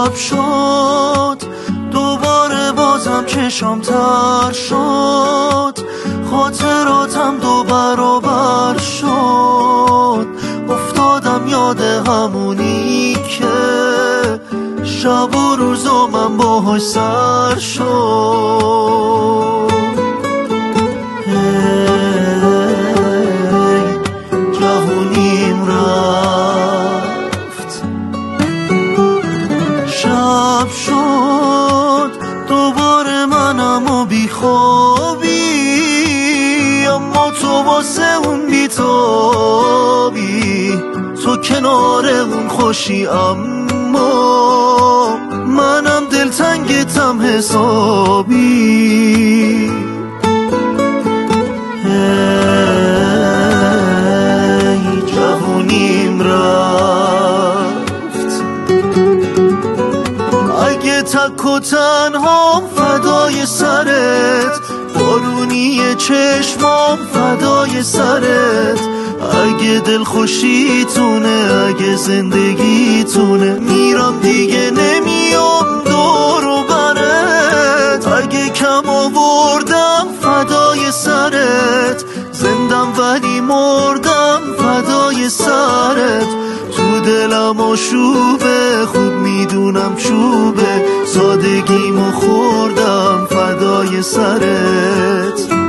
شب شد دوباره بازم چشام تر شد، خاطراتم دو برابر شد، افتادم یاد همونی که شب و روزا من باهاش سر شد. جوونیم رفت، شب شد دوباره منم و بیخوابی، اما تو واسه اون بیتابی، تو کنار اون خوشی اما منم دلتنگتم حسابی. جوونیم رفت، اگه تک و تنهام فدای سرت، بارونی چشمام فدای سرت، اگه دل خوشیتونه اگه زندگیتونه، میرم دیگه نمیام دور و برت، اگه کم آوردم فدای سرت، زندم ولی مردم فدای سرت، تو دلم آشوبه خوب میدونم چوبه، سادگیمو خوردم فدای سرت.